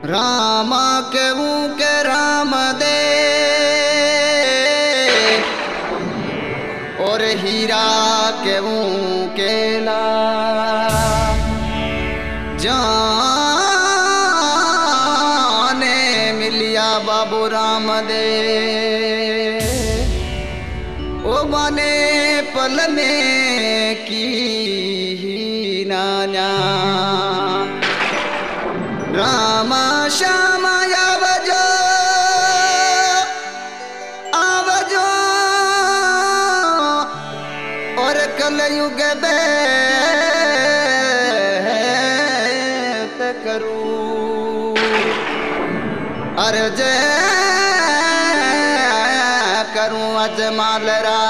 रामा केहूँ के राम दे और हीरा केहूँ के ला जाने मिलिया बाबू राम दे ओ बने पल में की नाना राम श्याम आवजो आवजो और कलयुग बेत करूं अर्ज करूं अजमालरा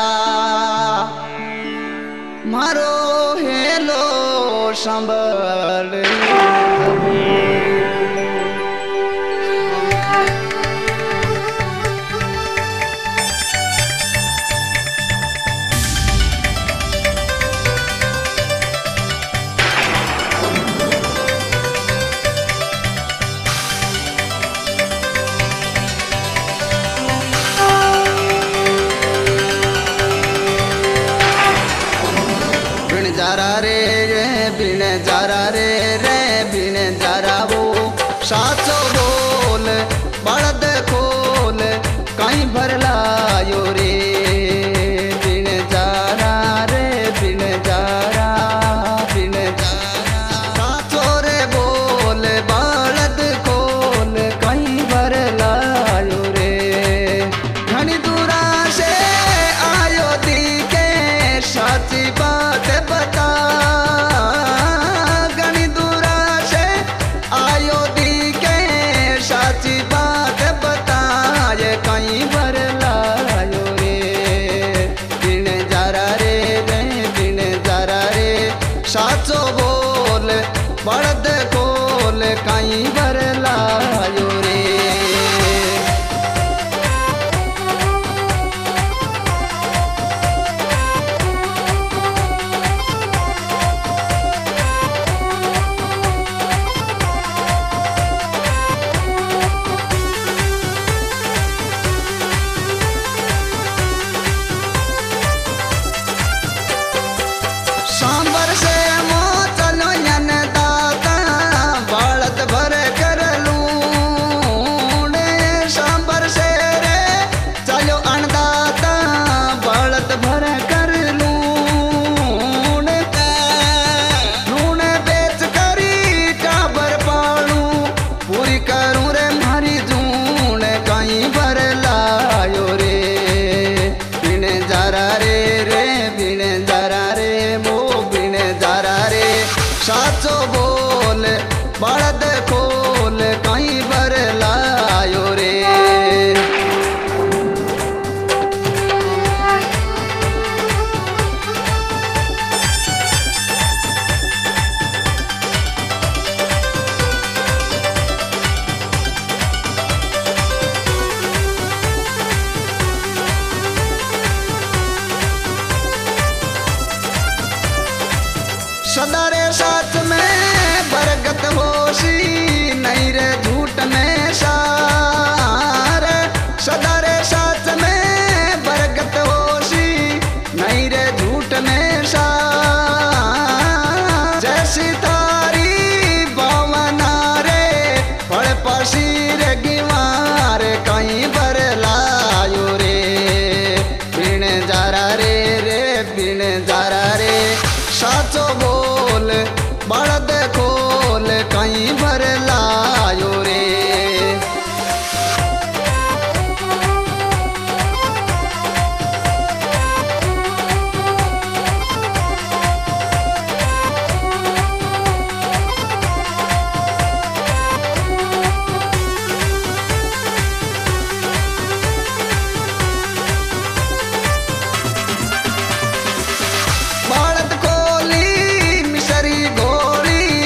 मारो हेलो संभल जारा रे बिन जारा रे बिन जारा वो साचो बोल बड़द खोल कहीं भर लायो रे बिन जारा रे बिन जारा साचो रे बोल बड़द खोल कहीं भर लायो रे घनी दूरा से आयो दी के साची बात बता घनी दूरा से आयो दी के साची बात बता ये कहीं भर लायो रे बिन जारा रे बिन जारा रे साचो बोल बड़द खोल कहीं भर लायो रे सांबर से मो चलो यन दाता बड़द भर कर लूने सांबर से रे चलो अनदाता बड़द भर कर लूने नून बेच करी टाबर पालू पूरी करूं रे मारी जून कहीं भर लायो रे बिन जारा रे बिन जारा रे साचो बोल बड़द खोल कहीं भर लायो रे सदा रे साथ में बरकत होशी नहीं रे झूठ में सार सदा रे साथ में बरकत होशी नहीं रे झूठ में सार जैसी तारी भावना रे फल पसी रे गिवार कहीं भर लायो रे बिन जारा रे बिन जारा रे साचो बोल बड़द खोल कहीं भर लायो रे बड़द खोली मिसरी घोड़ी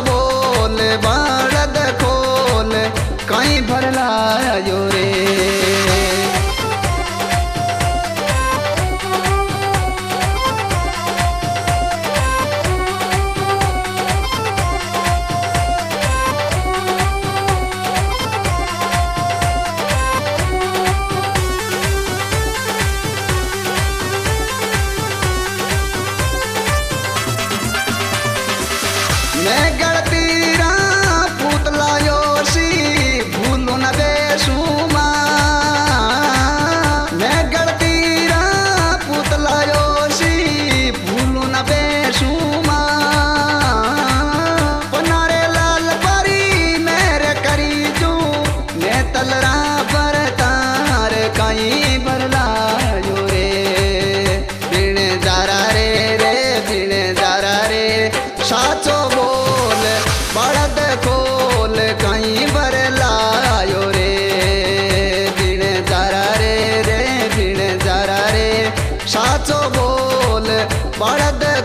बोल बड़द खोल कहीं भरलायो रे। मैं गणतीरा पुतला योशी भूलू न बेसुमा। मैं गणतीरा पुतला योशी भूलू न बेसुमा। पनारे लाल परी मेरे करी जू मैं तलरा पर तार कहीं भरलायो रे। बिन जारा रे रे बिन जारा रे साचो बोल बड़द खोल कहीं भरलायो रे। बिन जारा रे रे बिन जारा रे साचो बोल बड़द